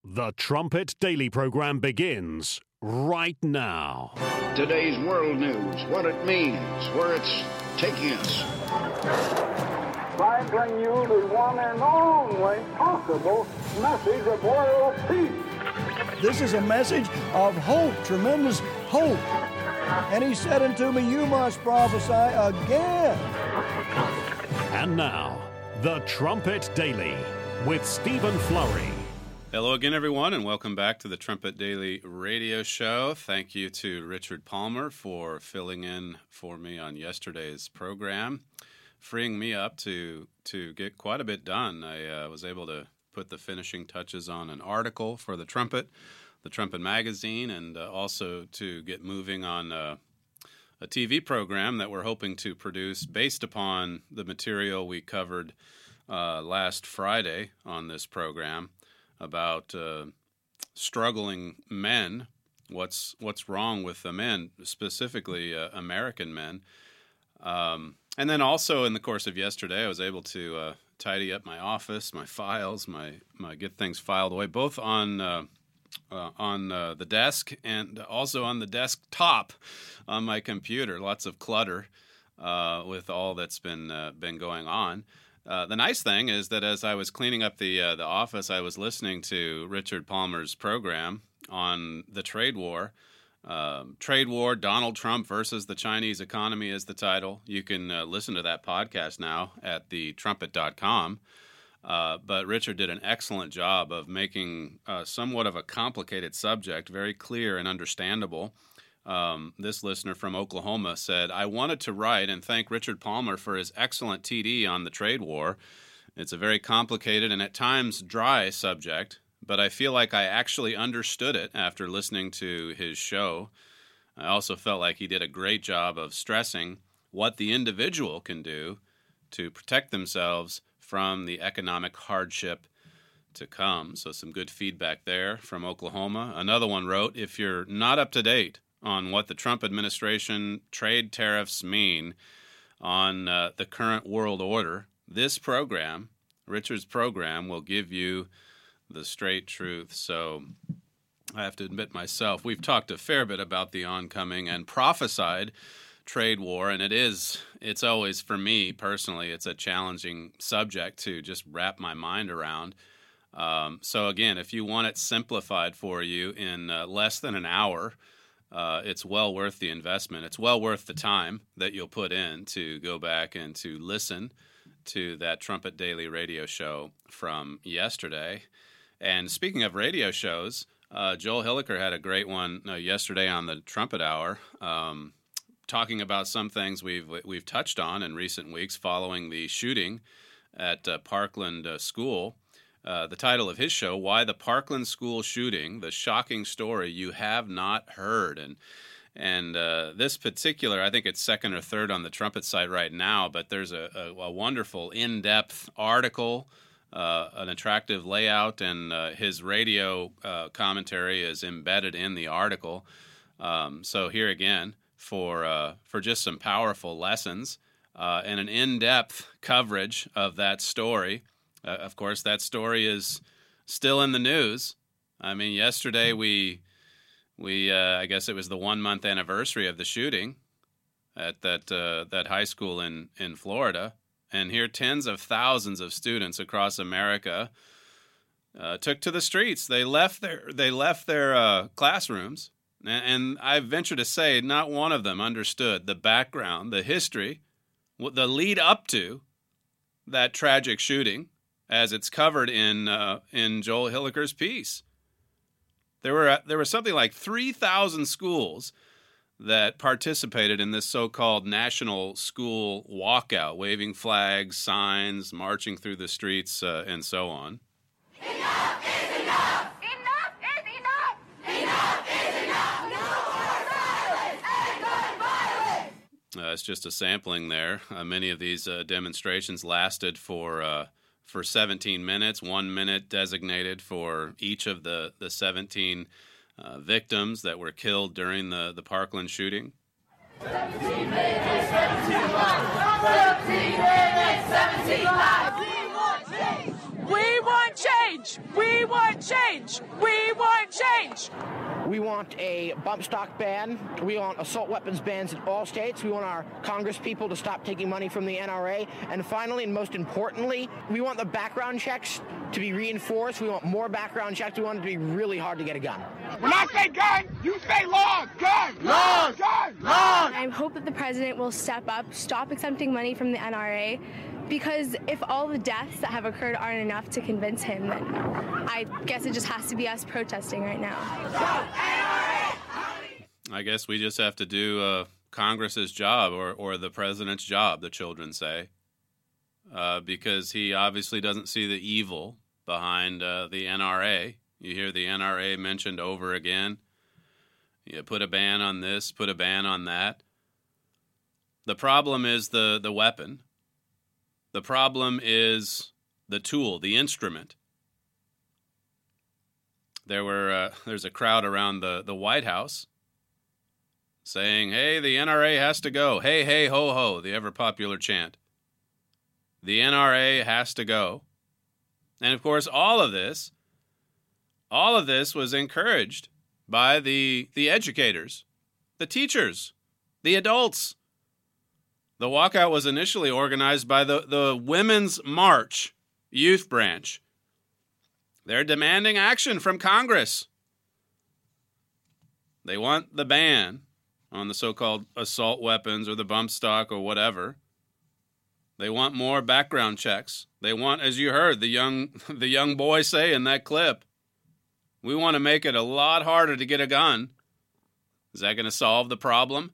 The Trumpet Daily program begins right now. Today's world news, what it means, where it's taking us. I bring you the one and only possible message of world peace. This is a message of hope, tremendous hope. And he said unto me, you must prophesy again. And now, The Trumpet Daily with Stephen Flurry. Hello again, everyone, and welcome back to the Trumpet Daily radio show. Thank you to Richard Palmer for filling in for me on yesterday's program, freeing me up to get quite a bit done. I was able to put the finishing touches on an article for the Trumpet magazine, and also to get moving on a TV program that we're hoping to produce based upon the material we covered last Friday on this program about struggling men, what's wrong with the men, specifically American men. And then also in the course of yesterday, I was able to tidy up my office, my files, my get things filed away, both on the desk and also on the desktop on my computer. Lots of clutter with all that's been going on. The nice thing is that as I was cleaning up the office, I was listening to Richard Palmer's program on the trade war. Trade war, Donald Trump versus the Chinese economy is the title. You can listen to that podcast now at thetrumpet.com. But Richard did an excellent job of making somewhat of a complicated subject very clear and understandable. This listener from Oklahoma said, I wanted to write and thank Richard Palmer for his excellent TD on the trade war. It's a very complicated and at times dry subject, but I feel like I actually understood it after listening to his show. I also felt like he did a great job of stressing what the individual can do to protect themselves from the economic hardship to come. So some good feedback there from Oklahoma. Another one wrote, if you're not up to date on what the Trump administration trade tariffs mean on the current world order, this program, Richard's program, will give you the straight truth. So I have to admit myself, we've talked a fair bit about the oncoming and prophesied trade war, and it's always, for me personally, it's a challenging subject to just wrap my mind around. So again, if you want it simplified for you in less than an hour, it's well worth the investment. It's well worth the time that you'll put in to go back and to listen to that Trumpet Daily radio show from yesterday. And speaking of radio shows, Joel Hilliker had a great one yesterday on the Trumpet Hour, talking about some things we've touched on in recent weeks following the shooting at Parkland School. The title of his show, Why the Parkland School Shooting, the Shocking Story You Have Not Heard. And this particular, I think it's second or third on the Trumpet site right now, but there's a wonderful in-depth article, an attractive layout, and his radio commentary is embedded in the article. So here again, for just some powerful lessons and an in-depth coverage of that story. Of course, that story is still in the news. I mean, yesterday we I guess it was the 1 month anniversary of the shooting at that high school in Florida, and here tens of thousands of students across America took to the streets. They left their classrooms, and I venture to say not one of them understood the background, the history, the lead up to that tragic shooting, as it's covered in Joel Hilliker's piece. There were something like 3,000 schools that participated in this so-called national school walkout, waving flags, signs, marching through the streets, and so on. Enough is enough! Enough is enough! Enough is enough! No more violence and gun violence! It's just a sampling there. Many of these demonstrations lasted for 17 minutes, 1 minute designated for each of the 17 victims that were killed during the Parkland shooting. 17 minutes, 17 lives! 17 minutes, 17 lives! We want change! We want change! change! We want change! We want change! We want a bump stock ban. We want assault weapons bans in all states. We want our Congress people to stop taking money from the NRA. And finally, and most importantly, we want the background checks to be reinforced. We want more background checks. We want it to be really hard to get a gun. When I say gun, you say laws. Gun! Laws! Gun! Laws! I hope that the president will step up, stop accepting money from the NRA, because if all the deaths that have occurred aren't enough to convince him, then I guess it just has to be us protesting right now. I guess we just have to do Congress's job or the president's job, the children say, because he obviously doesn't see the evil behind the NRA. You hear the NRA mentioned over again. You put a ban on this, put a ban on that. The problem is the weapon. The problem is the tool, the instrument. There's a crowd around the White House saying, hey, the NRA has to go. Hey, hey, ho, ho, the ever-popular chant. The NRA has to go. And, of course, all of this was encouraged by the educators, the teachers, the adults. The walkout was initially organized by the Women's March youth branch. They're demanding action from Congress. They want the ban on the so-called assault weapons or the bump stock or whatever. They want more background checks. They want, as you heard, the young boy say in that clip, we want to make it a lot harder to get a gun. Is that going to solve the problem?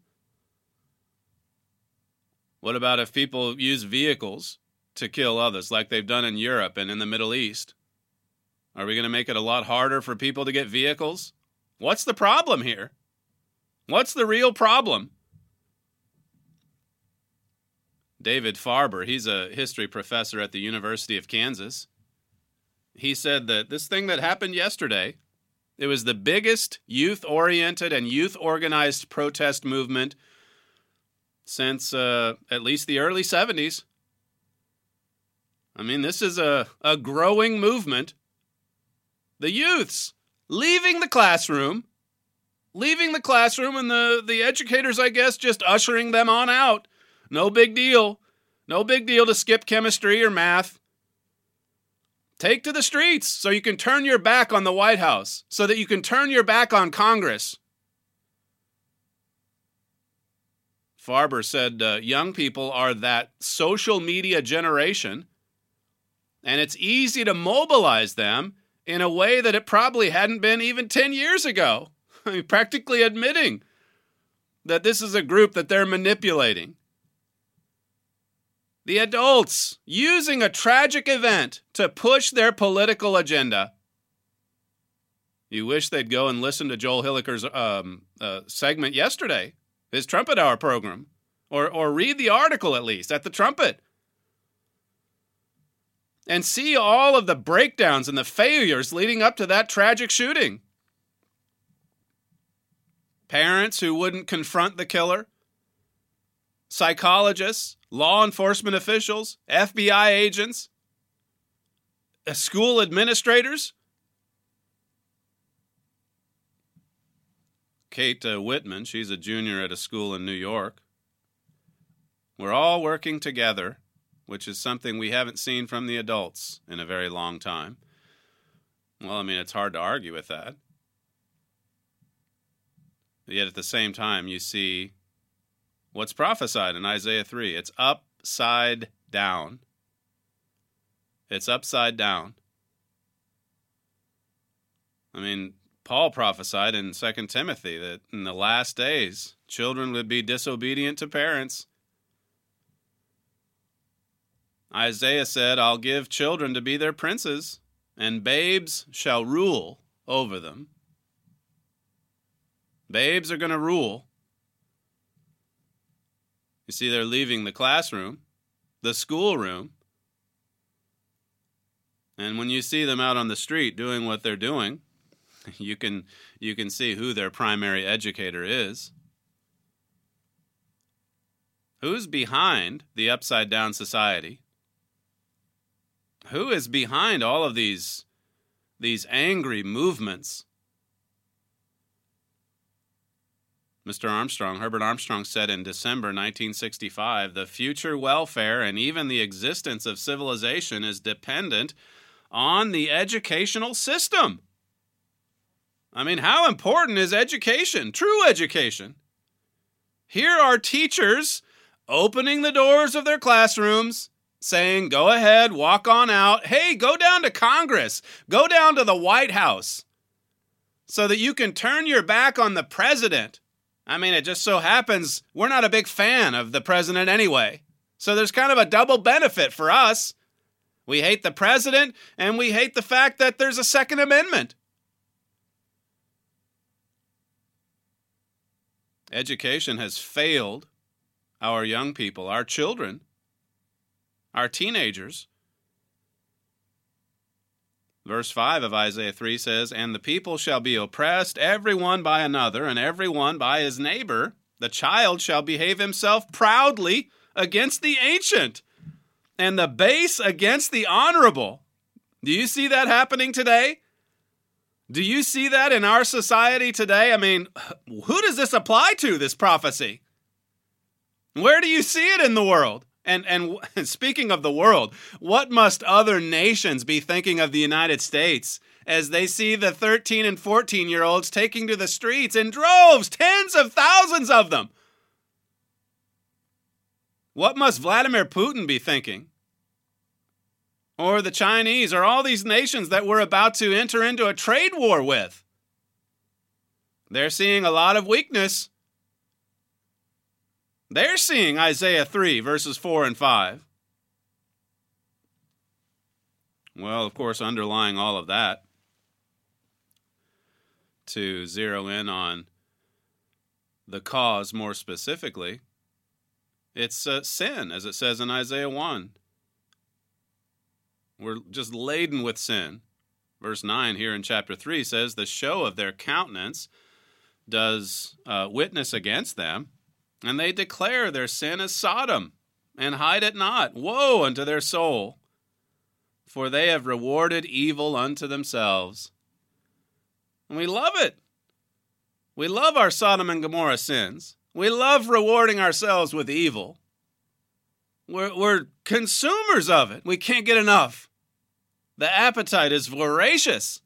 What about if people use vehicles to kill others like they've done in Europe and in the Middle East? Are we going to make it a lot harder for people to get vehicles? What's the problem here? What's the real problem? David Farber, he's a history professor at the University of Kansas. He said that this thing that happened yesterday, it was the biggest youth-oriented and youth-organized protest movement since at least the early 70s. I mean, this is a growing movement. The youths leaving the classroom, and the educators, I guess, just ushering them on out. No big deal. No big deal to skip chemistry or math. Take to the streets so you can turn your back on the White House, so that you can turn your back on Congress. Farber said young people are that social media generation, and it's easy to mobilize them in a way that it probably hadn't been even 10 years ago. I mean, practically admitting that this is a group that they're manipulating. The adults using a tragic event to push their political agenda. You wish they'd go and listen to Joel Hilliker's segment yesterday, his Trumpet Hour program, or read the article at least at the Trumpet, and see all of the breakdowns and the failures leading up to that tragic shooting. Parents who wouldn't confront the killer, psychologists, law enforcement officials, FBI agents, school administrators. Kate Whitman, she's a junior at a school in New York. We're all working together, which is something we haven't seen from the adults in a very long time. Well, I mean, it's hard to argue with that. Yet at the same time, you see what's prophesied in Isaiah 3. It's upside down. It's upside down. I mean, Paul prophesied in 2 Timothy that in the last days, children would be disobedient to parents. Isaiah said, I'll give children to be their princes, and babes shall rule over them. Babes are going to rule. You see, they're leaving the classroom, the schoolroom, and when you see them out on the street doing what they're doing, you can see who their primary educator is. Who's behind the upside-down society? Who is behind all of these these angry movements. Herbert Armstrong said in December 1965, the future welfare and even the existence of civilization is dependent on the educational system. I mean, how important is education, true education? Here are teachers opening the doors of their classrooms, saying, go ahead, walk on out. Hey, go down to Congress. Go down to the White House so that you can turn your back on the president. I mean, it just so happens we're not a big fan of the president anyway. So there's kind of a double benefit for us. We hate the president, and we hate the fact that there's a Second Amendment. Education has failed our young people, our children, our teenagers. Verse 5 of Isaiah 3 says, and the people shall be oppressed, every one by another, and every one by his neighbor. The child shall behave himself proudly against the ancient, and the base against the honorable. Do you see that happening today? Do you see that in our society today? I mean, who does this apply to, this prophecy? Where do you see it in the world? And speaking of the world, what must other nations be thinking of the United States as they see the 13 and 14-year-olds taking to the streets in droves, tens of thousands of them? What must Vladimir Putin be thinking? Or the Chinese, or all these nations that we're about to enter into a trade war with? They're seeing a lot of weakness. They're seeing Isaiah 3, verses 4 and 5. Well, of course, underlying all of that, to zero in on the cause more specifically, it's sin, as it says in Isaiah 1. We're just laden with sin. Verse 9 here in chapter 3 says, the show of their countenance does witness against them, and they declare their sin as Sodom, and hide it not. Woe unto their soul, for they have rewarded evil unto themselves. And we love it. We love our Sodom and Gomorrah sins. We love rewarding ourselves with evil. We're consumers of it. We can't get enough. The appetite is voracious.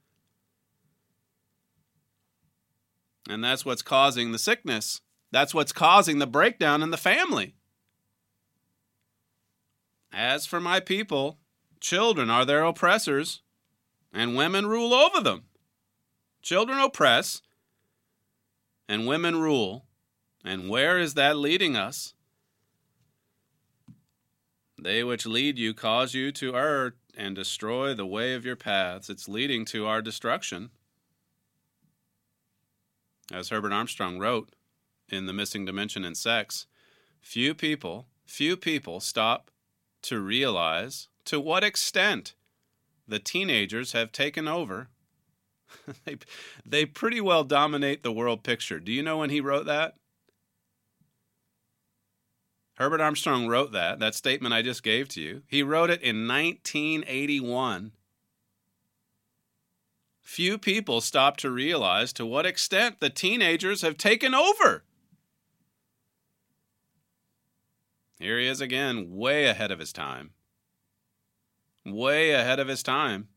And that's what's causing the sickness. That's what's causing the breakdown in the family. As for my people, children are their oppressors, and women rule over them. Children oppress, and women rule. And where is that leading us? They which lead you cause you to err and destroy the way of your paths. It's leading to our destruction. As Herbert Armstrong wrote in The Missing Dimension in Sex, few people stop to realize to what extent the teenagers have taken over. They pretty well dominate the world picture. Do you know when he wrote that? Herbert Armstrong wrote that statement I just gave to you. He wrote it in 1981. Few people stop to realize to what extent the teenagers have taken over. Here he is again, way ahead of his time. Way ahead of his time.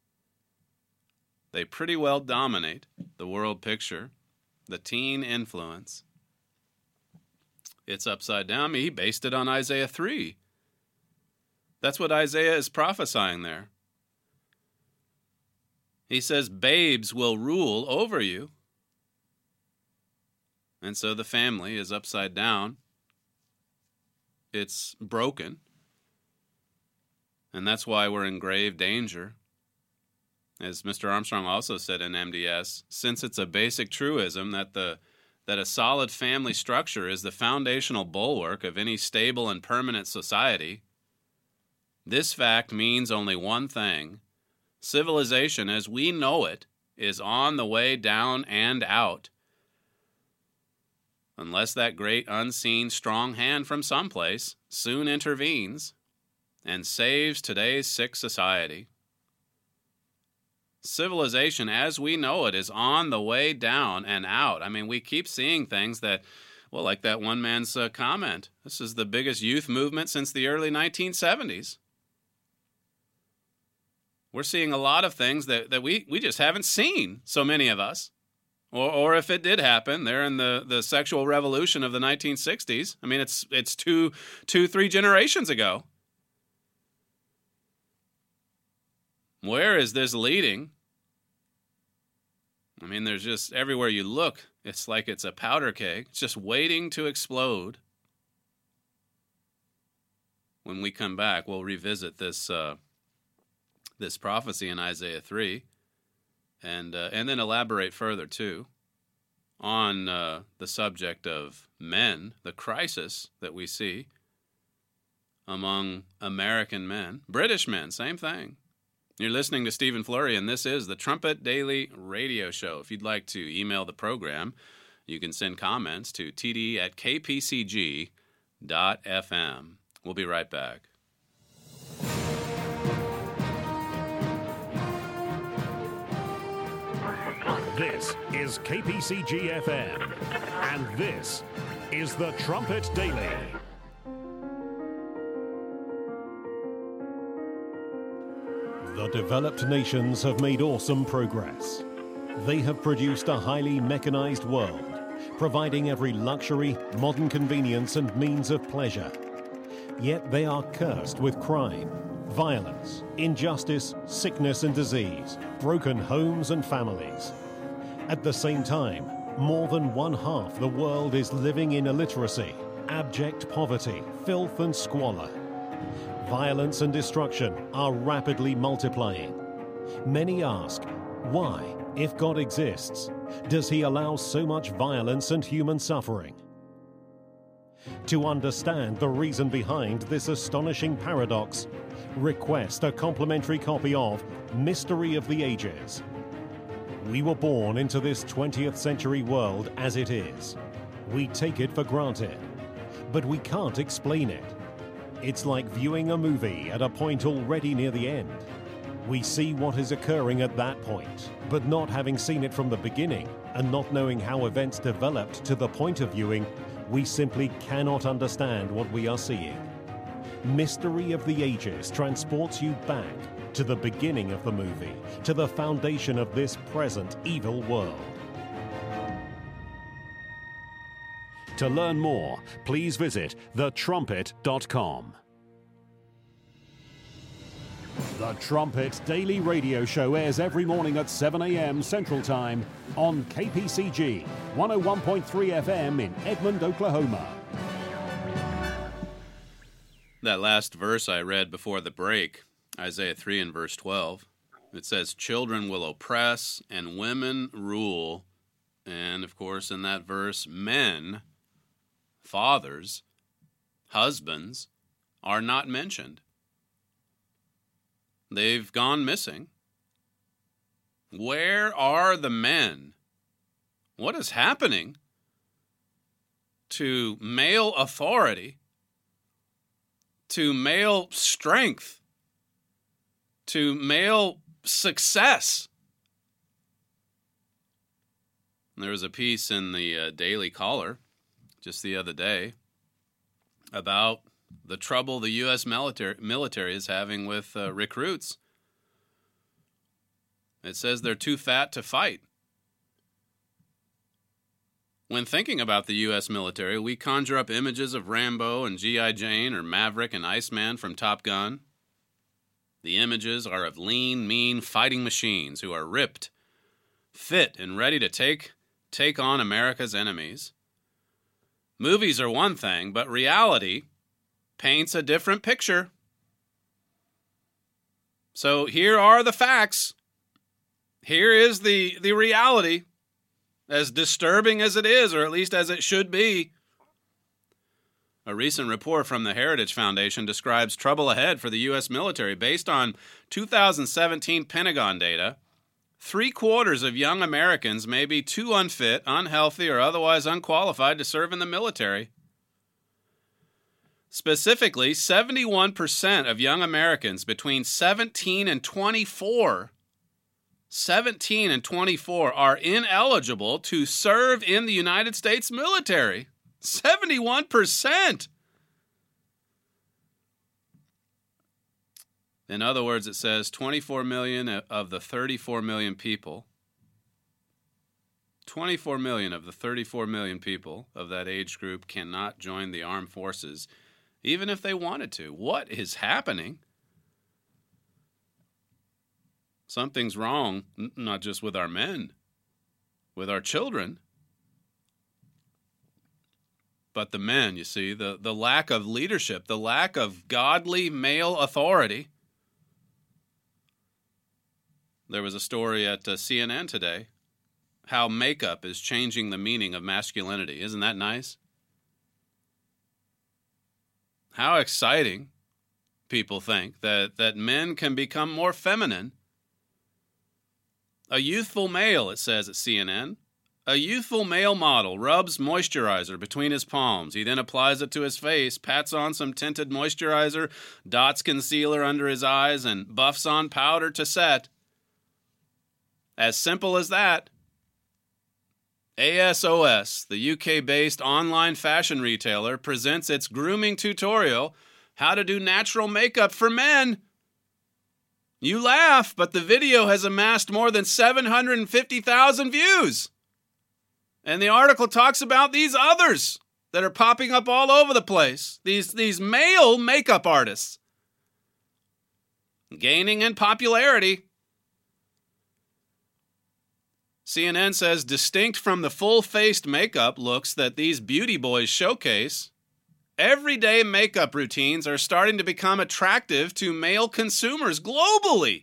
They pretty well dominate the world picture, the teen influence. It's upside down. He based it on Isaiah 3. That's what Isaiah is prophesying there. He says, babes will rule over you. And so the family is upside down. It's broken. And that's why we're in grave danger. As Mr. Armstrong also said in MDS, since it's a basic truism that a solid family structure is the foundational bulwark of any stable and permanent society, this fact means only one thing. Civilization as we know it is on the way down and out. Unless that great unseen strong hand from someplace soon intervenes and saves today's sick society. Civilization as we know it is on the way down and out. I mean, we keep seeing things that, well, like that one man's comment. This is the biggest youth movement since the early 1970s. We're seeing a lot of things that we just haven't seen, so many of us. Or if it did happen, they're in the sexual revolution of the 1960s. I mean, it's two, 3 generations ago. Where is this leading? I mean, there's just, everywhere you look, it's like it's a powder keg. It's just waiting to explode. When we come back, we'll revisit this prophecy in Isaiah 3. And then elaborate further, too, on the subject of men, the crisis that we see among American men. British men, same thing. You're listening to Stephen Flurry, and this is the Trumpet Daily Radio Show. If you'd like to email the program, you can send comments to td@kpcg.fm. We'll be right back. This is KPCG-FM, and this is the Trumpet Daily. The developed nations have made awesome progress. They have produced a highly mechanized world, providing every luxury, modern convenience, and means of pleasure. Yet they are cursed with crime, violence, injustice, sickness and disease, broken homes and families. At the same time, more than 1/2 the world is living in illiteracy, abject poverty, filth and squalor. Violence and destruction are rapidly multiplying. Many ask, why, if God exists, does he allow so much violence and human suffering? To understand the reason behind this astonishing paradox, request a complimentary copy of Mystery of the Ages. We were born into this 20th century world as it is. We take it for granted, but we can't explain it. It's like viewing a movie at a point already near the end. We see what is occurring at that point, but not having seen it from the beginning and not knowing how events developed to the point of viewing, we simply cannot understand what we are seeing. Mystery of the Ages transports you back to the beginning of the movie, to the foundation of this present evil world. To learn more, please visit thetrumpet.com. The Trumpet Daily Radio Show airs every morning at 7 a.m. Central Time on KPCG 101.3 FM in Edmond, Oklahoma. That last verse I read before the break, Isaiah 3 and verse 12, it says, children will oppress and women rule. And, of course, in that verse, men, fathers, husbands, are not mentioned. They've gone missing. Where are the men? What is happening to male authority, to male strength, to male success? There was a piece in the Daily Caller just the other day about the trouble the U.S. military is having with recruits. It says they're too fat to fight. When thinking about the U.S. military, we conjure up images of Rambo and G.I. Jane or Maverick and Iceman from Top Gun. The images are of lean, mean fighting machines who are ripped, fit, and ready to take on America's enemies. Movies are one thing, but reality paints a different picture. So here are the facts. Here is the reality, as disturbing as it is, or at least as it should be. A recent report from the Heritage Foundation describes trouble ahead for the U.S. military. Based on 2017 Pentagon data, 3/4 of young Americans may be too unfit, unhealthy, or otherwise unqualified to serve in the military. Specifically, 71% of young Americans between 17 and 24 17 and 24 are ineligible to serve in the United States military. 71%. In other words, it says 24 million of the 34 million people, 24 million of the 34 million people of that age group cannot join the armed forces, even if they wanted to. What is happening? Something's wrong, not just with our men, with our children. But the men, you see, the lack of leadership, the lack of godly male authority. There was a story at CNN today, how makeup is changing the meaning of masculinity. Isn't that nice? How exciting people think that men can become more feminine. A youthful male, it says at CNN, a youthful male model rubs moisturizer between his palms. He then applies it to his face, pats on some tinted moisturizer, dots concealer under his eyes, and buffs on powder to set. As simple as that. ASOS, the UK-based online fashion retailer, presents its grooming tutorial, how to do natural makeup for men. You laugh, but the video has amassed more than 750,000 views. And the article talks about these others that are popping up all over the place, these male makeup artists, gaining in popularity. CNN says distinct from the full-faced makeup looks that these beauty boys showcase, everyday makeup routines are starting to become attractive to male consumers globally,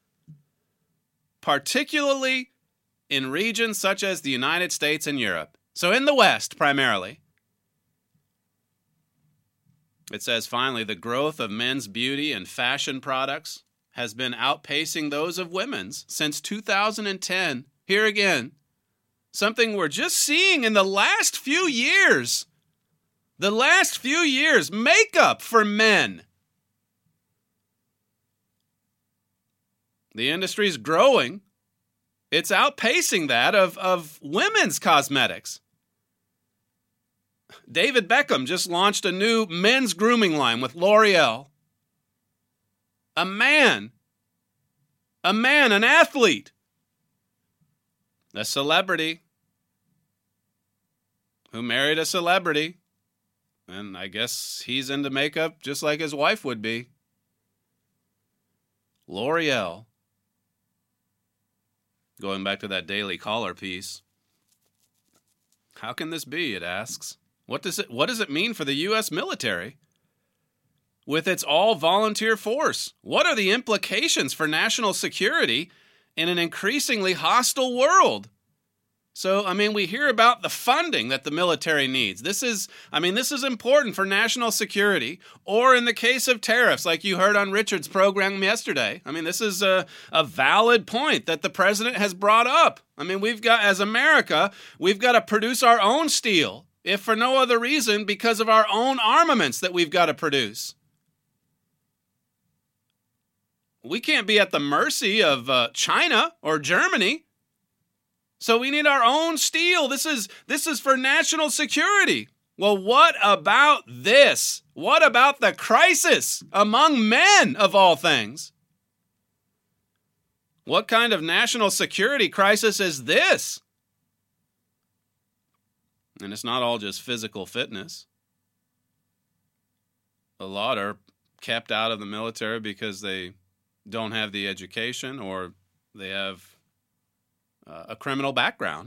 particularly in regions such as the United States and Europe. So in the West, primarily. It says, finally, the growth of men's beauty and fashion products has been outpacing those of women's since 2010. Here again, something we're just seeing in the last few years. The last few years, makeup for men. The industry's growing. It's outpacing that of women's cosmetics. David Beckham just launched a new men's grooming line with L'Oreal. A man, an athlete, a celebrity who married a celebrity, and I guess he's into makeup just like his wife would be. L'Oreal. Going back to that Daily Caller piece. How can this be, it asks. What does it mean for the U.S. military? With its all-volunteer force, what are the implications for national security in an increasingly hostile world? So, we hear about the funding that the military needs. This is important for national security, or in the case of tariffs, like you heard on Richard's program yesterday. This is a valid point that the president has brought up. As America, we've got to produce our own steel, if for no other reason, because of our own armaments that we've got to produce. We can't be at the mercy of China or Germany. So we need our own steel. This is for national security. Well, what about this? What about the crisis among men, of all things? What kind of national security crisis is this? And it's not all just physical fitness. A lot are kept out of the military because they don't have the education or they have a criminal background.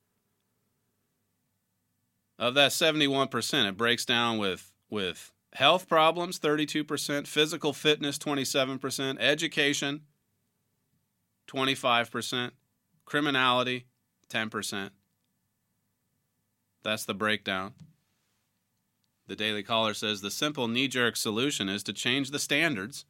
Of that 71%, it breaks down with health problems, 32%, physical fitness, 27%, education, 25%, criminality, 10%. That's the breakdown. The Daily Caller says the simple knee-jerk solution is to change the standards.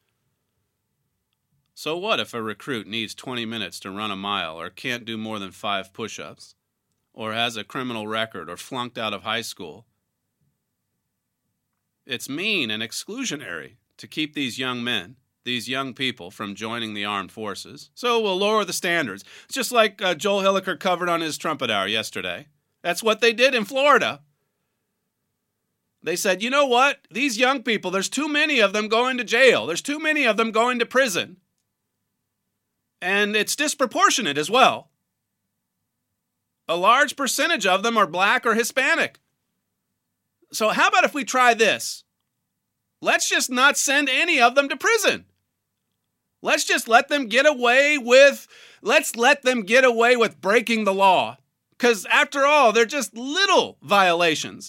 So what if a recruit needs 20 minutes to run a mile or can't do more than 5 push-ups or has a criminal record or flunked out of high school? It's mean and exclusionary to keep these young men, these young people from joining the armed forces. So we'll lower the standards. It's just like Joel Hilliker covered on his Trumpet Hour yesterday. That's what they did in Florida. They said, you know what? These young people, there's too many of them going to jail. There's too many of them going to prison. And it's disproportionate as well. A large percentage of them are black or Hispanic. So how about if we try this? Let's just not send any of them to prison. Let's just let them get away with breaking the law. Because after all, they're just little violations.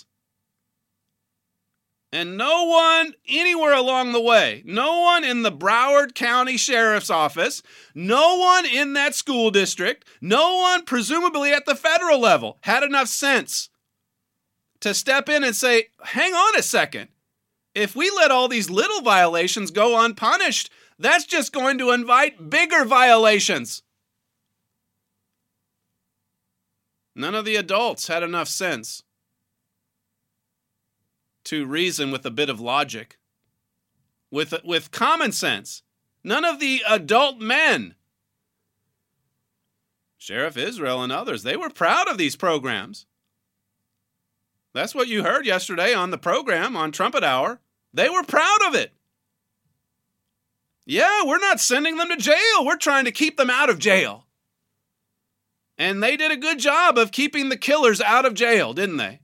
And no one anywhere along the way, no one in the Broward County Sheriff's Office, no one in that school district, no one presumably at the federal level had enough sense to step in and say, hang on a second. If we let all these little violations go unpunished, that's just going to invite bigger violations. None of the adults had enough sense to reason with a bit of logic, with common sense. None of the adult men, Sheriff Israel and others, they were proud of these programs. That's what you heard yesterday on the program on Trumpet Hour. They were proud of it. Yeah, we're not sending them to jail. We're trying to keep them out of jail. And they did a good job of keeping the killers out of jail, didn't they?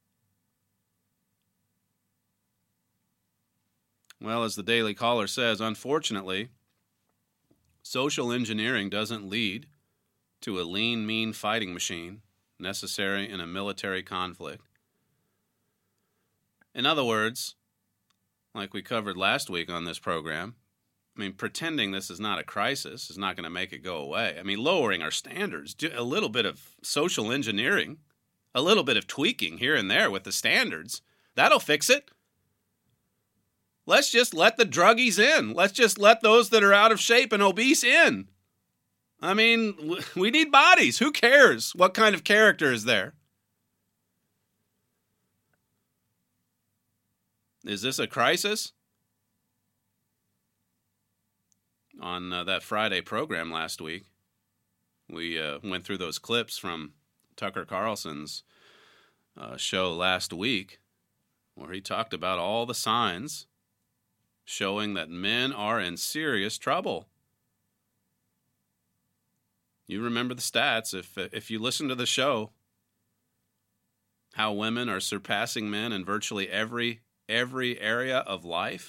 Well, as the Daily Caller says, unfortunately, social engineering doesn't lead to a lean, mean fighting machine necessary in a military conflict. In other words, like we covered last week on this program, pretending this is not a crisis is not going to make it go away. Lowering our standards, a little bit of social engineering, a little bit of tweaking here and there with the standards, that'll fix it. Let's just let the druggies in. Let's just let those that are out of shape and obese in. We need bodies. Who cares what kind of character is there? Is this a crisis? On that Friday program last week, we went through those clips from Tucker Carlson's show last week, where he talked about all the signs showing that men are in serious trouble. You remember the stats, if you listen to the show, how women are surpassing men in virtually every area of life.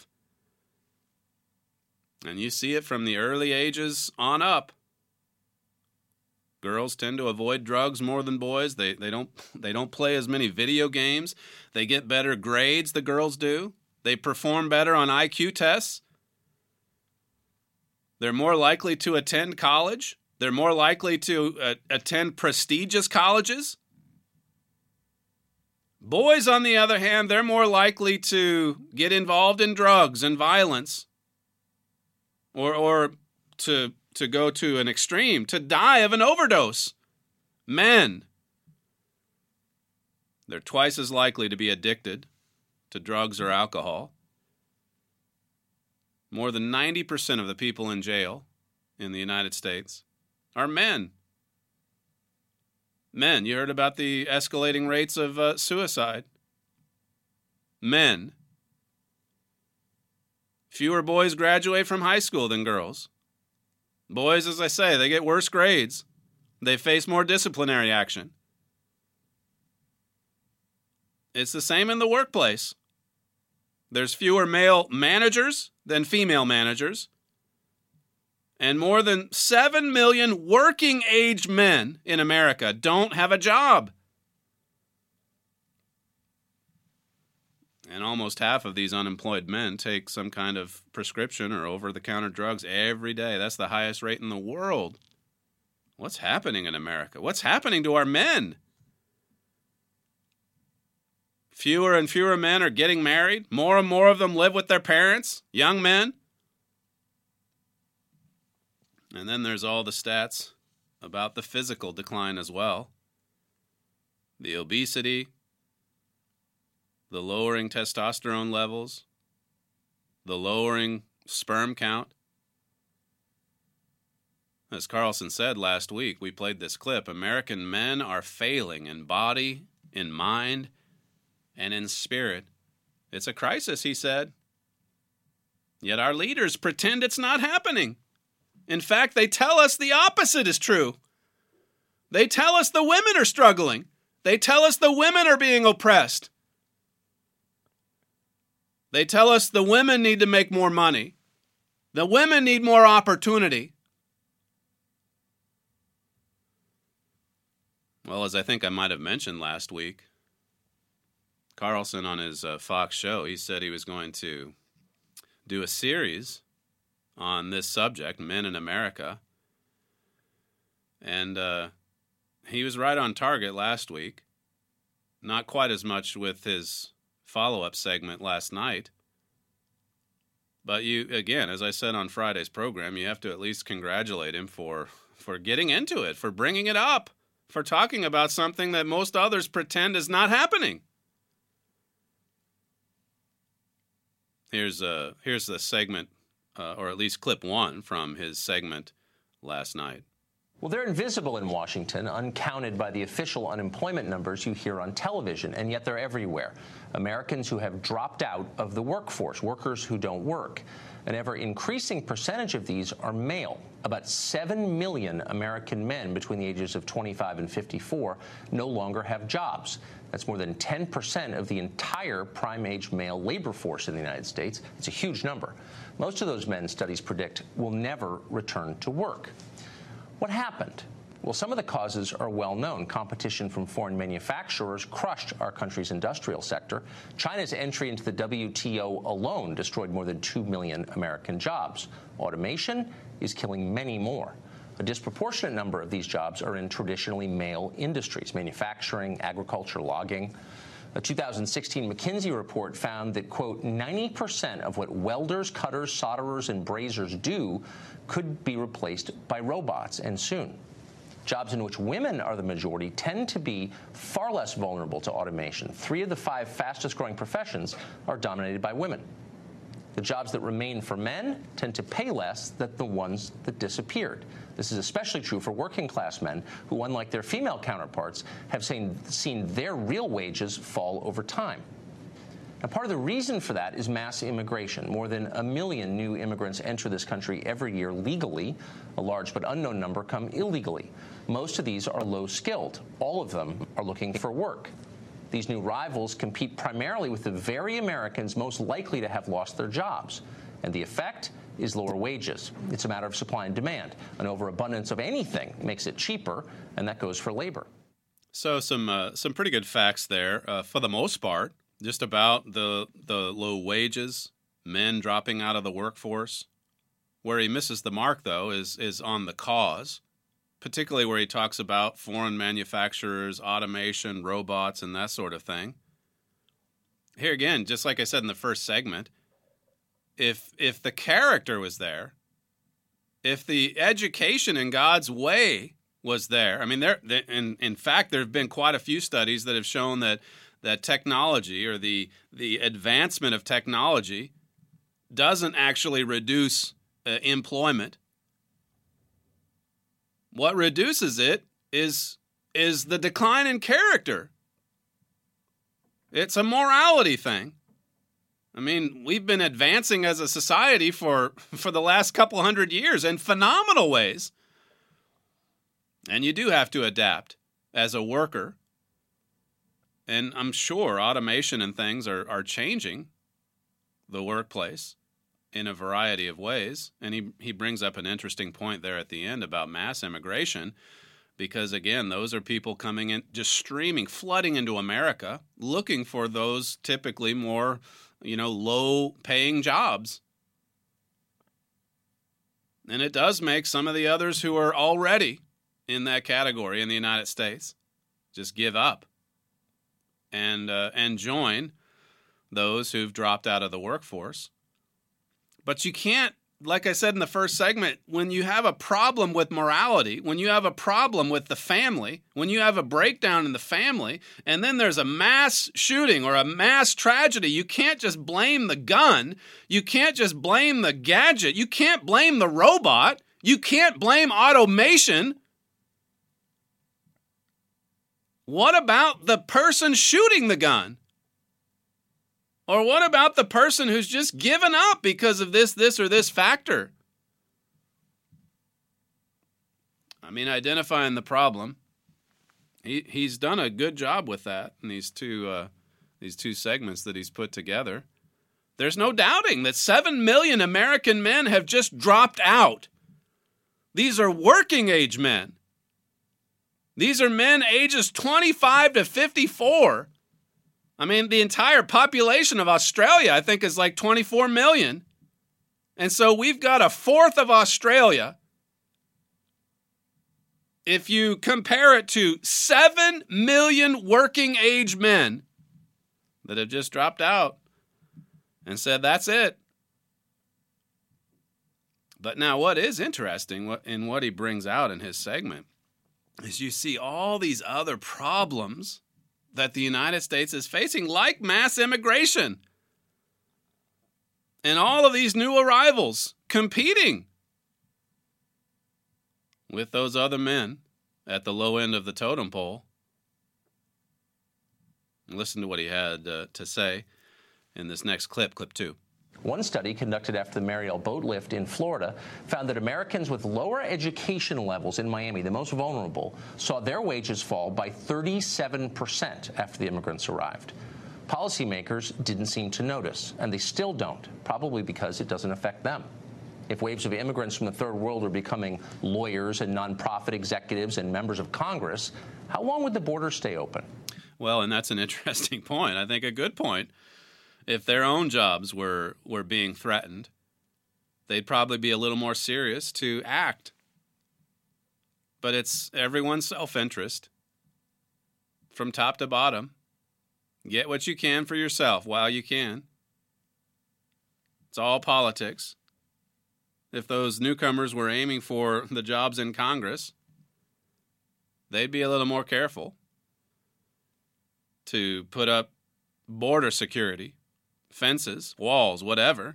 And you see it from the early ages on up. Girls tend to avoid drugs more than boys. They don't play as many video games. They get better grades, the girls do. They perform better on IQ tests. They're more likely to attend college. They're more likely to attend prestigious colleges. Boys, on the other hand, they're more likely to get involved in drugs and violence, or to go to an extreme, to die of an overdose. Men, they're twice as likely to be addicted to drugs or alcohol. More than 90% of the people in jail in the United States are men. Men, you heard about the escalating rates of suicide. Men. Fewer boys graduate from high school than girls. Boys, as I say, they get worse grades. They face more disciplinary action. It's the same in the workplace. There's fewer male managers than female managers. And more than 7 million working-age men in America don't have a job. And almost half of these unemployed men take some kind of prescription or over-the-counter drugs every day. That's the highest rate in the world. What's happening in America? What's happening to our men? Fewer and fewer men are getting married. More and more of them live with their parents, young men. And then there's all the stats about the physical decline as well. The obesity, the lowering testosterone levels, the lowering sperm count. As Carlson said last week, we played this clip, American men are failing in body, in mind, and in spirit. It's a crisis, he said. Yet our leaders pretend it's not happening. In fact, they tell us the opposite is true. They tell us the women are struggling. They tell us the women are being oppressed. They tell us the women need to make more money. The women need more opportunity. Well, as I think I might have mentioned last week, Carlson on his Fox show, he said he was going to do a series on this subject, men in America. And he was right on target last week. Not quite as much with his follow-up segment last night. But you, again, as I said on Friday's program, you have to at least congratulate him for getting into it, for bringing it up, for talking about something that most others pretend is not happening. Here's the segment, or at least clip one from his segment last night. Well, they're invisible in Washington, uncounted by the official unemployment numbers you hear on television, and yet they're everywhere. Americans who have dropped out of the workforce, workers who don't work. An ever-increasing percentage of these are male. About 7 million American men between the ages of 25 and 54 no longer have jobs. That's more than 10% of the entire prime-age male labor force in the United States. It's a huge number. Most of those men, studies predict, will never return to work. What happened? Well, some of the causes are well known. Competition from foreign manufacturers crushed our country's industrial sector. China's entry into the WTO alone destroyed more than 2 million American jobs. Automation is killing many more. A disproportionate number of these jobs are in traditionally male industries, manufacturing, agriculture, logging. A 2016 McKinsey report found that, quote, 90% of what welders, cutters, solderers, and brazers do could be replaced by robots, and soon. Jobs in which women are the majority tend to be far less vulnerable to automation. 3 of the 5 fastest-growing professions are dominated by women. The jobs that remain for men tend to pay less than the ones that disappeared. This is especially true for working-class men who, unlike their female counterparts, have seen their real wages fall over time. Now, part of the reason for that is mass immigration. More than 1 million new immigrants enter this country every year legally. A large but unknown number come illegally. Most of these are low-skilled. All of them are looking for work. These new rivals compete primarily with the very Americans most likely to have lost their jobs. And the effect is lower wages. It's a matter of supply and demand. An overabundance of anything makes it cheaper, and that goes for labor. So some pretty good facts there, for the most part, just about the low wages, men dropping out of the workforce. Where he misses the mark, though, is on the cause, particularly where he talks about foreign manufacturers, automation, robots, and that sort of thing. Here again, just like I said in the first segment, if the character was there, if the education in God's way was there, I mean, in fact, there have been quite a few studies that have shown that technology, or the advancement of technology, doesn't actually reduce employment. What reduces it is the decline in character. It's a morality thing. I mean, we've been advancing as a society for the last couple hundred years in phenomenal ways. And you do have to adapt as a worker. And I'm sure automation and things are changing the workplace in a variety of ways. And he brings up an interesting point there at the end about mass immigration, because, again, those are people coming in, just streaming, flooding into America, looking for those typically more, low-paying jobs. And it does make some of the others who are already in that category in the United States just give up and join those who've dropped out of the workforce. But you can't, like I said in the first segment, when you have a problem with morality, when you have a problem with the family, when you have a breakdown in the family, and then there's a mass shooting or a mass tragedy, you can't just blame the gun. You can't just blame the gadget. You can't blame the robot. You can't blame automation. What about the person shooting the gun? Or what about the person who's just given up because of this, or this factor? I mean, identifying the problem. He's done a good job with that in these two segments that he's put together. There's no doubting that 7 million American men have just dropped out. These are working age men. These are men ages 25 to 54. I mean, the entire population of Australia, I think, is like 24 million. And so we've got a fourth of Australia. If you compare it to 7 million working age men that have just dropped out and said, that's it. But now what is interesting in what he brings out in his segment is you see all these other problems that the United States is facing, like mass immigration and all of these new arrivals competing with those other men at the low end of the totem pole. Listen to what he had to say in this next clip, clip 2. One study conducted after the Mariel boat lift in Florida found that Americans with lower education levels in Miami, the most vulnerable, saw their wages fall by 37% after the immigrants arrived. Policymakers didn't seem to notice, and they still don't, probably because it doesn't affect them. If waves of immigrants from the third world are becoming lawyers and nonprofit executives and members of Congress, how long would the border stay open? Well, and that's an interesting point. I think a good point. If their own jobs were being threatened, they'd probably be a little more serious to act. But it's everyone's self-interest from top to bottom. Get what you can for yourself while you can. It's all politics. If those newcomers were aiming for the jobs in Congress, they'd be a little more careful to put up border security, fences, walls, whatever.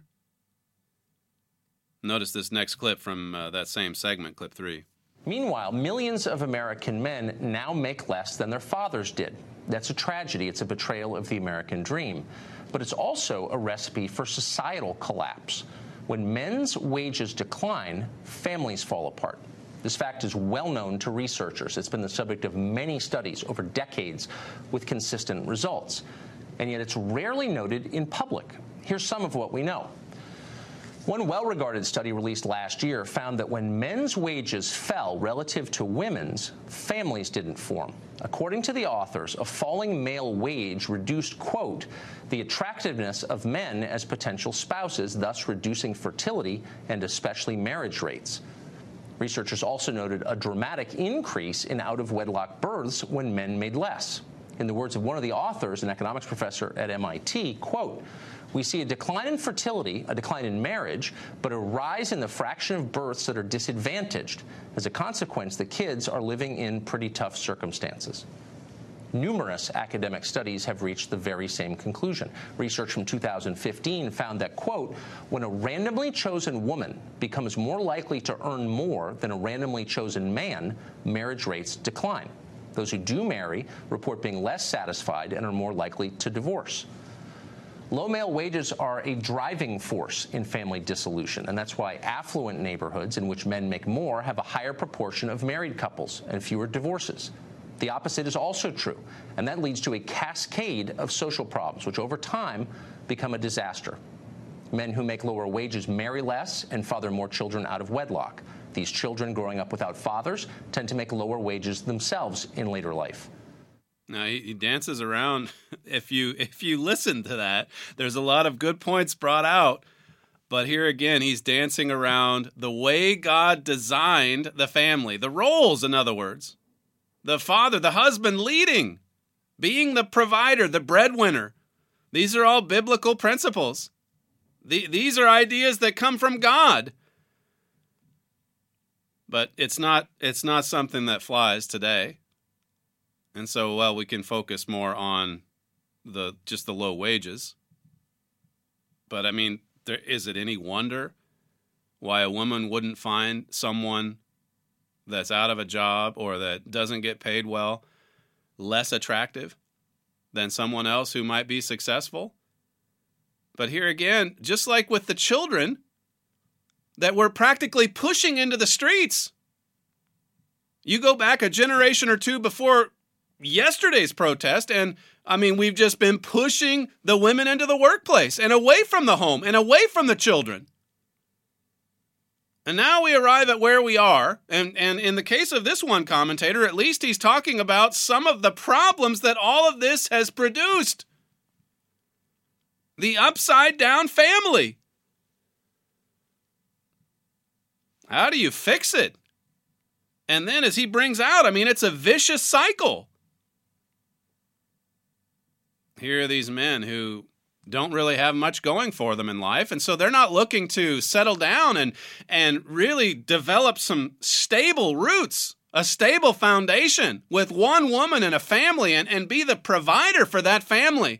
Notice this next clip from that same segment, clip 3. Meanwhile, millions of American men now make less than their fathers did. That's a tragedy. It's a betrayal of the American dream. But it's also a recipe for societal collapse. When men's wages decline, families fall apart. This fact is well known to researchers. It's been the subject of many studies over decades with consistent results. And yet it's rarely noted in public. Here's some of what we know. One well-regarded study released last year found that when men's wages fell relative to women's, families didn't form. According to the authors, a falling male wage reduced, quote, the attractiveness of men as potential spouses, thus reducing fertility and especially marriage rates. Researchers also noted a dramatic increase in out-of-wedlock births when men made less. In the words of one of the authors, an economics professor at MIT, quote, we see a decline in fertility, a decline in marriage, but a rise in the fraction of births that are disadvantaged. As a consequence, the kids are living in pretty tough circumstances. Numerous academic studies have reached the very same conclusion. Research from 2015 found that, quote, when a randomly chosen woman becomes more likely to earn more than a randomly chosen man, marriage rates decline. Those who do marry report being less satisfied and are more likely to divorce. Low male wages are a driving force in family dissolution, and that's why affluent neighborhoods in which men make more have a higher proportion of married couples and fewer divorces. The opposite is also true, and that leads to a cascade of social problems, which over time become a disaster. Men who make lower wages marry less and father more children out of wedlock. These children growing up without fathers tend to make lower wages themselves in later life. Now, he dances around. If you listen to that, there's a lot of good points brought out. But here again, he's dancing around the way God designed the family, the roles, in other words. The father, the husband leading, being the provider, the breadwinner. These are all biblical principles. These are ideas that come from God. But it's not something that flies today. And so, well, we can focus more on just the low wages. But, I mean, is it any wonder why a woman wouldn't find someone that's out of a job or that doesn't get paid well less attractive than someone else who might be successful. But here again, just like with the children that we're practically pushing into the streets, you go back a generation or two before yesterday's protest, and I mean, we've just been pushing the women into the workplace and away from the home and away from the children. And now we arrive at where we are, and in the case of this one commentator, at least he's talking about some of the problems that all of this has produced. The upside-down family. How do you fix it? And then as he brings out, I mean, it's a vicious cycle. Here are these men who don't really have much going for them in life, and so they're not looking to settle down and really develop some stable roots, a stable foundation with one woman and a family and be the provider for that family.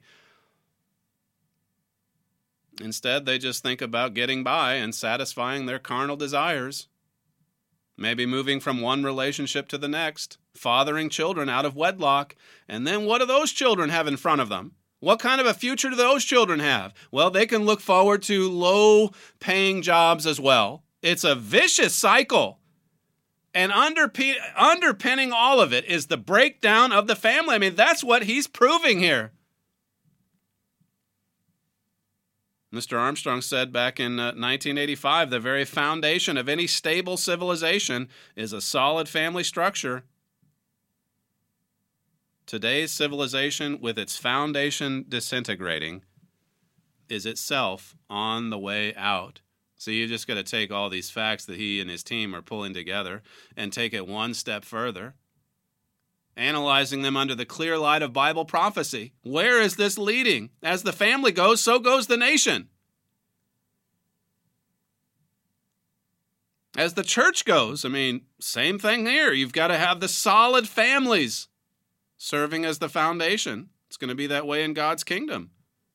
Instead, they just think about getting by and satisfying their carnal desires. Maybe moving from one relationship to the next, fathering children out of wedlock, and then what do those children have in front of them? What kind of a future do those children have? Well, they can look forward to low-paying jobs as well. It's a vicious cycle. And underpinning all of it is the breakdown of the family. I mean, that's what he's proving here. Mr. Armstrong said back in 1985, the very foundation of any stable civilization is a solid family structure. Today's civilization, with its foundation disintegrating, is itself on the way out. So you just got to take all these facts that he and his team are pulling together and take it one step further, analyzing them under the clear light of Bible prophecy. Where is this leading? As the family goes, so goes the nation. As the church goes, I mean, same thing here. You've got to have the solid families serving as the foundation. It's going to be that way in God's kingdom.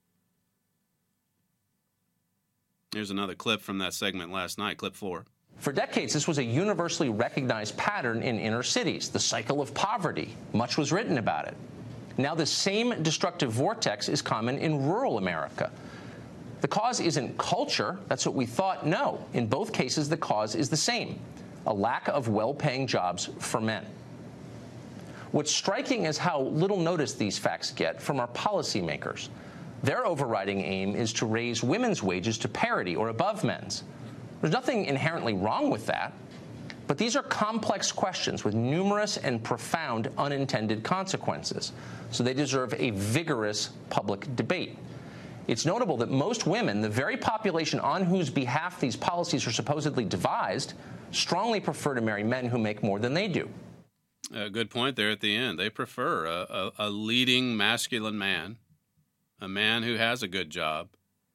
Here's another clip from that segment last night, clip 4. For decades, this was a universally recognized pattern in inner cities, the cycle of poverty. Much was written about it. Now the same destructive vortex is common in rural America. The cause isn't culture, that's what we thought. No, in both cases, the cause is the same, a lack of well-paying jobs for men. What's striking is how little notice these facts get from our policymakers. Their overriding aim is to raise women's wages to parity or above men's. There's nothing inherently wrong with that, but these are complex questions with numerous and profound unintended consequences, so they deserve a vigorous public debate. It's notable that most women, the very population on whose behalf these policies are supposedly devised, strongly prefer to marry men who make more than they do. A good point there at the end. They prefer a leading masculine man, a man who has a good job.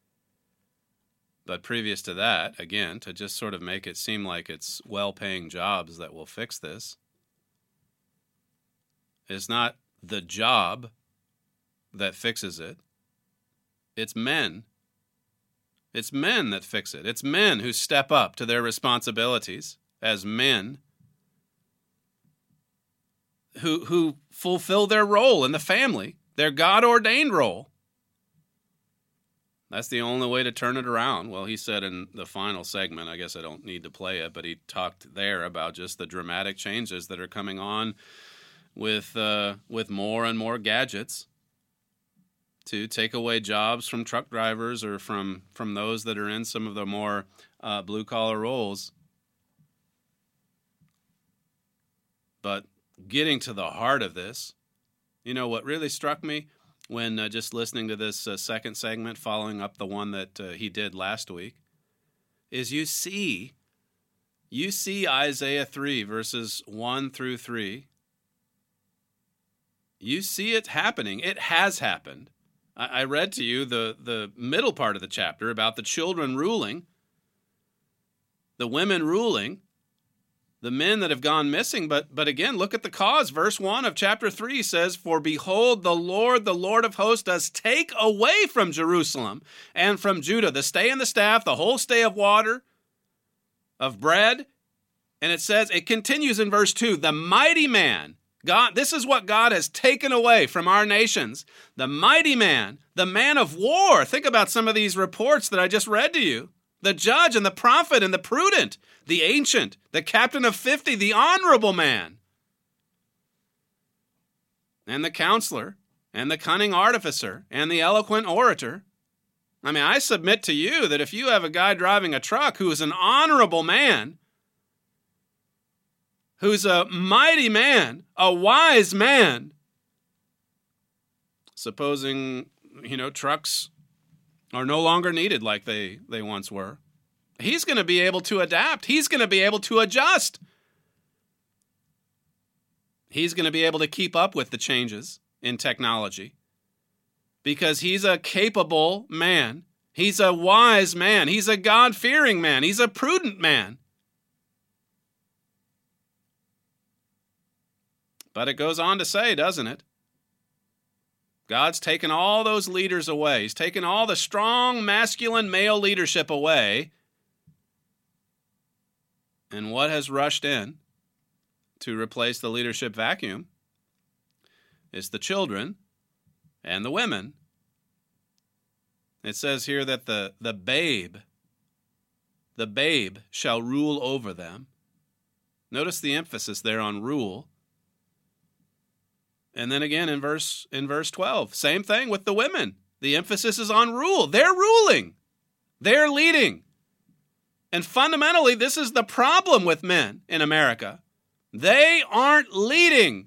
But previous to that, again, to just sort of make it seem like it's well-paying jobs that will fix this, it's not the job that fixes it. It's men. It's men that fix it. It's men who step up to their responsibilities as men, who fulfill their role in the family, their God-ordained role. That's the only way to turn it around. Well, he said in the final segment, I guess I don't need to play it, but he talked there about just the dramatic changes that are coming on with more and more gadgets to take away jobs from truck drivers or from those that are in some of the more blue-collar roles. But getting to the heart of this, you know what really struck me when just listening to this second segment, following up the one that he did last week, is you see Isaiah 3, verses 1 through 3. You see it happening. It has happened. I read to you the middle part of the chapter about the children ruling, the women ruling, the men that have gone missing. But again, look at the cause. Verse 1 of chapter 3 says, "For behold, the Lord of hosts, does take away from Jerusalem and from Judah the stay and the staff, the whole stay of water, of bread. And it says, it continues in verse 2, the mighty man, God, this is what God has taken away from our nations. The mighty man, the man of war. Think about some of these reports that I just read to you. The judge and the prophet and the prudent, the ancient, the captain of 50, the honorable man, and the counselor, and the cunning artificer, and the eloquent orator. I mean, I submit to you that if you have a guy driving a truck who is an honorable man, who's a mighty man, a wise man, supposing, trucks are no longer needed like they once were, he's going to be able to adapt. He's going to be able to adjust. He's going to be able to keep up with the changes in technology because he's a capable man. He's a wise man. He's a God-fearing man. He's a prudent man. But it goes on to say, doesn't it? God's taken all those leaders away. He's taken all the strong, masculine male leadership away. And what has rushed in to replace the leadership vacuum is the children and the women. It says here that the babe shall rule over them. Notice the emphasis there on rule. And then again in verse 12, same thing with the women. The emphasis is on rule. They're ruling. They're leading. And fundamentally, this is the problem with men in America. They aren't leading.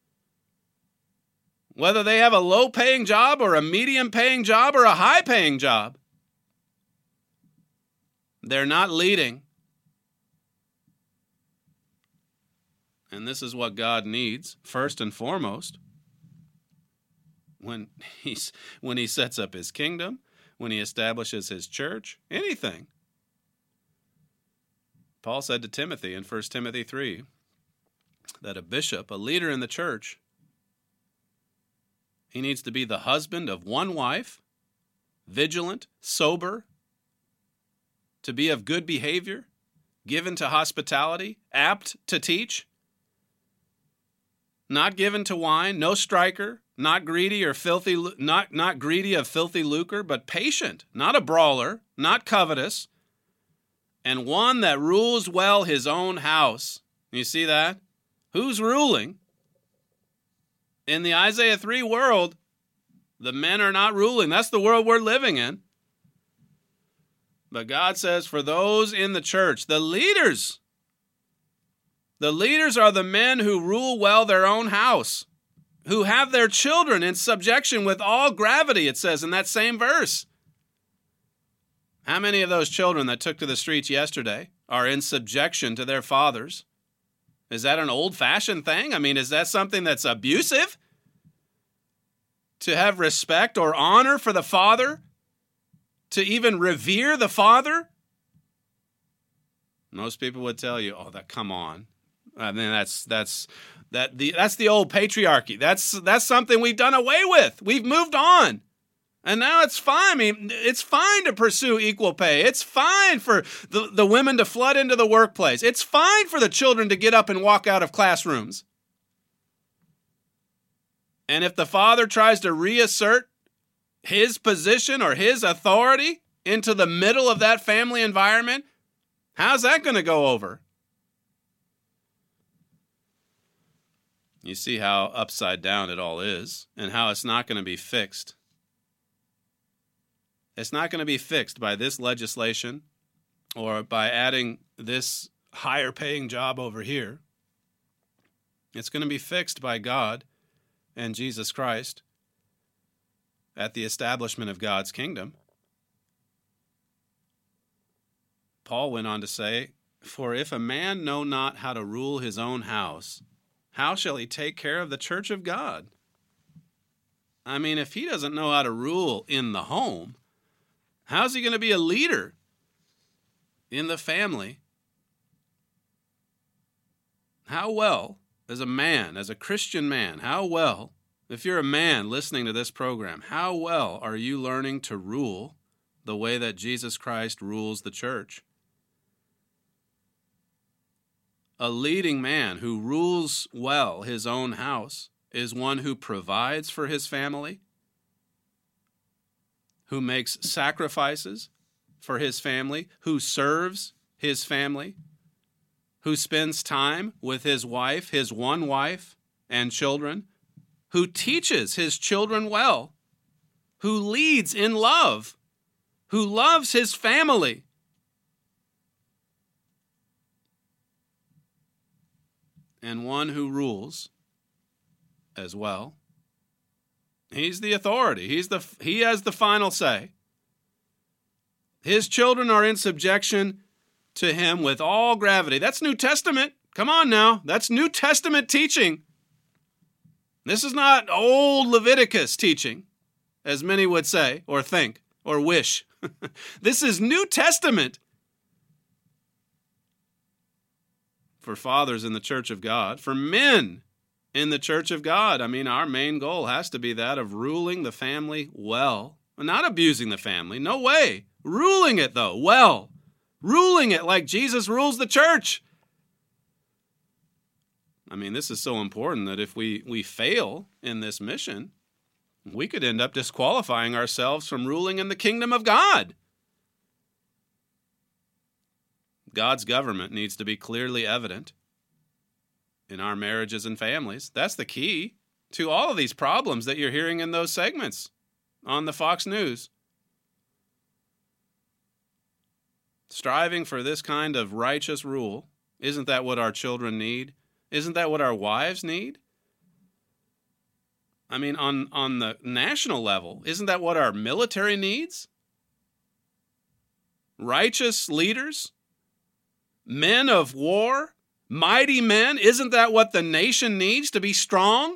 Whether they have a low-paying job or a medium-paying job or a high-paying job, they're not leading. And this is what God needs, first and foremost, when he sets up his kingdom, when he establishes his church, anything. Paul said to Timothy in 1 Timothy 3 that a bishop, a leader in the church, he needs to be the husband of one wife, vigilant, sober, to be of good behavior, given to hospitality, apt to teach, not given to wine, no striker, not greedy or filthy, not greedy of filthy lucre, but patient, not a brawler, not covetous, and one that rules well his own house. You see that? Who's ruling? In the Isaiah 3 world, the men are not ruling. That's the world we're living in. But God says for those in the church, the leaders are the men who rule well their own house, who have their children in subjection with all gravity, it says in that same verse. How many of those children that took to the streets yesterday are in subjection to their fathers? Is that an old-fashioned thing? I mean, is that something that's abusive? To have respect or honor for the father? To even revere the father? Most people would tell you, "Oh, come on." I mean, that's the old patriarchy. That's something we've done away with. We've moved on. And now it's fine. I mean, it's fine to pursue equal pay. It's fine for the women to flood into the workplace. It's fine for the children to get up and walk out of classrooms. And if the father tries to reassert his position or his authority into the middle of that family environment, how's that going to go over? You see how upside down it all is and how it's not going to be fixed. It's not going to be fixed by this legislation or by adding this higher paying job over here. It's going to be fixed by God and Jesus Christ at the establishment of God's kingdom. Paul went on to say, "For if a man know not how to rule his own house, how shall he take care of the church of God?" I mean, if he doesn't know how to rule in the home, how's he going to be a leader in the family? How well, as a man, as a Christian man, how well, if you're a man listening to this program, how well are you learning to rule the way that Jesus Christ rules the church? A leading man who rules well his own house is one who provides for his family, who makes sacrifices for his family, who serves his family, who spends time with his wife, his one wife, and children, who teaches his children well, who leads in love, who loves his family. And one who rules as well. He's the authority. He has the final say. His children are in subjection to him with all gravity. That's New Testament. Come on now. That's New Testament teaching. This is not old Leviticus teaching, as many would say, or think, or wish. This is New Testament for fathers in the church of God, for men in the church of God. I mean, our main goal has to be that of ruling the family well, not abusing the family. No way. Ruling it, though, well. Ruling it like Jesus rules the church. I mean, this is so important that if we fail in this mission, we could end up disqualifying ourselves from ruling in the kingdom of God. God's government needs to be clearly evident in our marriages and families. That's the key to all of these problems that you're hearing in those segments on the Fox News. Striving for this kind of righteous rule, isn't that what our children need? Isn't that what our wives need? I mean, on the national level, isn't that what our military needs? Righteous leaders, men of war, mighty men, isn't that what the nation needs to be strong?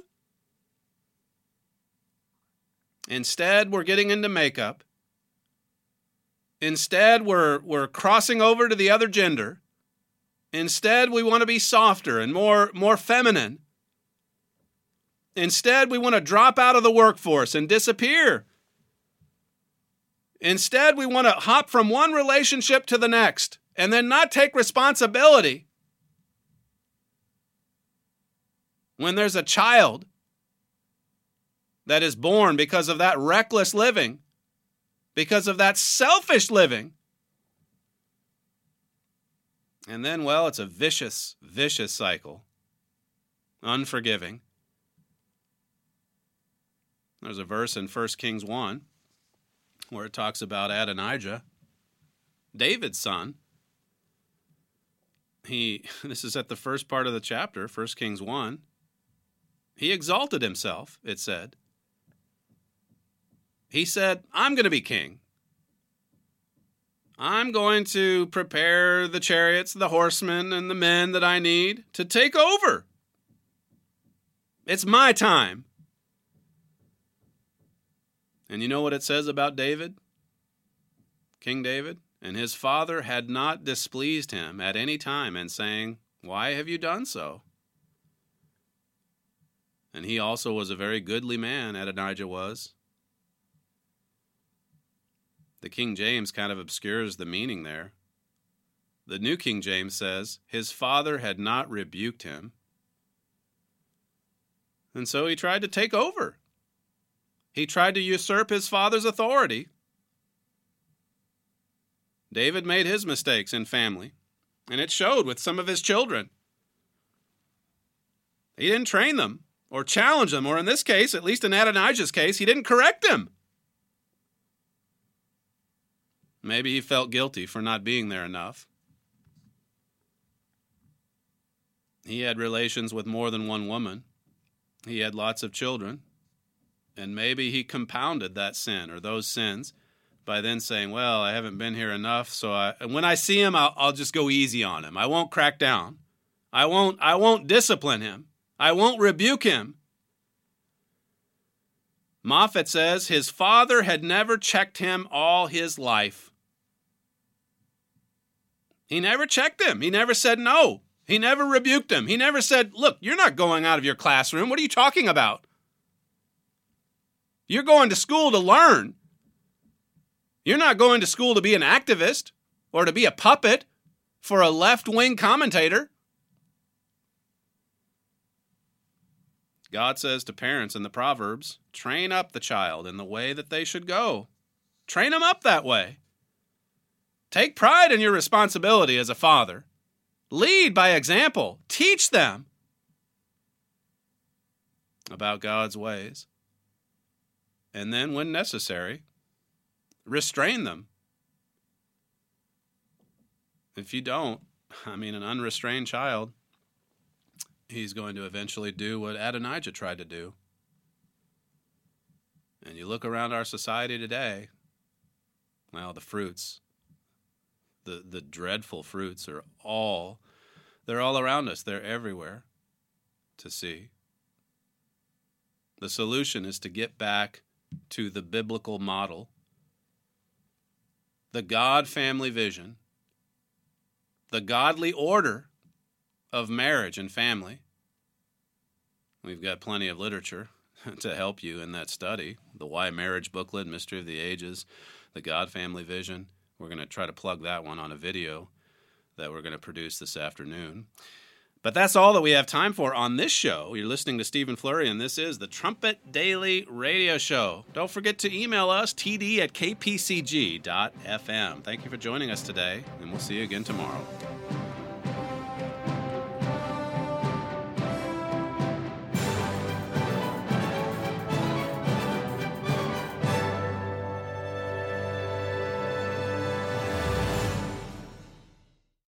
Instead, we're getting into makeup. Instead, we're crossing over to the other gender. Instead, we want to be softer and more feminine. Instead, we want to drop out of the workforce and disappear. Instead, we want to hop from one relationship to the next and then not take responsibility. When there's a child that is born because of that reckless living, because of that selfish living, and then, well, it's a vicious, vicious cycle. Unforgiving. There's a verse in 1 Kings 1 where it talks about Adonijah, David's son. This is at the first part of the chapter, 1 Kings 1. He exalted himself, it said. He said, I'm going to be king. I'm going to prepare the chariots, the horsemen, and the men that I need to take over. It's my time. And you know what it says about David? King David? And his father had not displeased him at any time in saying, why have you done so? And he also was a very goodly man, Adonijah was. The King James kind of obscures the meaning there. The New King James says, his father had not rebuked him. And so he tried to take over. He tried to usurp his father's authority. David made his mistakes in family, and it showed with some of his children. He didn't train them or challenge them, or in this case, at least in Adonijah's case, he didn't correct them. Maybe he felt guilty for not being there enough. He had relations with more than one woman. He had lots of children. And maybe he compounded that sin or those sins by then saying, well, I haven't been here enough, so when I see him, I'll just go easy on him. I won't crack down. I won't discipline him. I won't rebuke him. Moffat says his father had never checked him all his life. He never checked him. He never said no. He never rebuked him. He never said, look, you're not going out of your classroom. What are you talking about? You're going to school to learn. You're not going to school to be an activist or to be a puppet for a left-wing commentator. God says to parents in the Proverbs, train up the child in the way that they should go. Train them up that way. Take pride in your responsibility as a father. Lead by example. Teach them about God's ways. And then, when necessary, restrain them. If you don't, an unrestrained child, he's going to eventually do what Adonijah tried to do. And you look around our society today, well, the fruits, the dreadful fruits they're all around us. They're everywhere to see. The solution is to get back to the biblical model, the God family vision, the godly order of marriage and family. We've got plenty of literature to help you in that study. The Why Marriage booklet, Mystery of the Ages, the God family vision. We're going to try to plug that one on a video that we're going to produce this afternoon. But that's all that we have time for on this show. You're listening to Stephen Flurry, and this is the Trumpet Daily Radio Show. Don't forget to email us, td@kpcg.fm. Thank you for joining us today, and we'll see you again tomorrow.